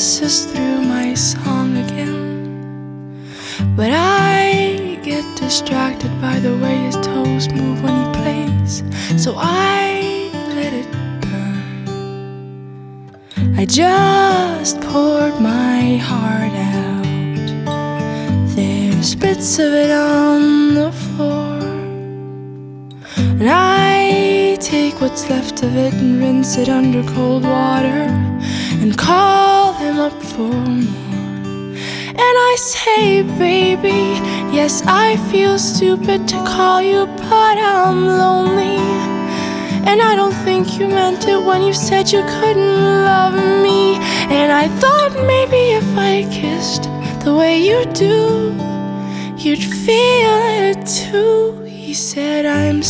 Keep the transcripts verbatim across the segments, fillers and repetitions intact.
choruses through my song again. But I get distracted by the way his toes move when he plays, so I let it burn. I just poured my heart out. There's bits of it on the floor, and I take what's left of it and rinse it under cold water and call him up for more. And I say, baby, yes, I feel stupid to call you, but I'm lonely. And I don't think you meant it when you said you couldn't love me. And I thought maybe if I kissed the way you do, you'd feel it too. He said, I'm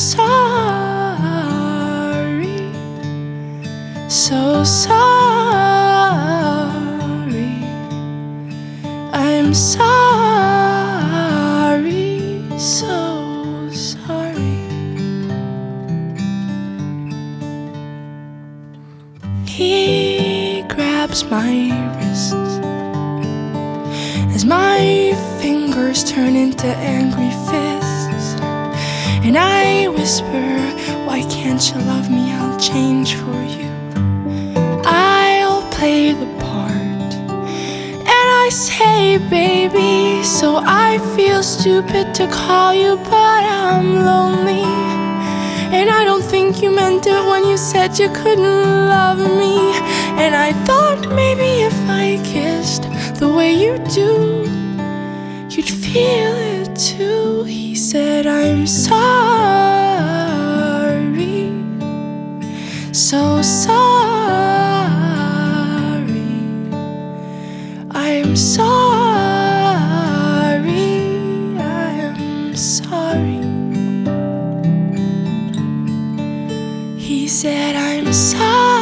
sorry, so sorry. I'm sorry, so sorry. He grabs my wrists as my fingers turn into angry fists, and I whisper, why can't you love me? I'll change for you, I'll play the part. I say, baby, so I feel stupid to call you, but I'm lonely. And I don't think you meant it when you said you couldn't love me. And I thought maybe if I kissed the way you do, you'd feel it too. He said, I'm sorry, so sorry. I'm sorry, I'm sorry. He said, I'm sorry.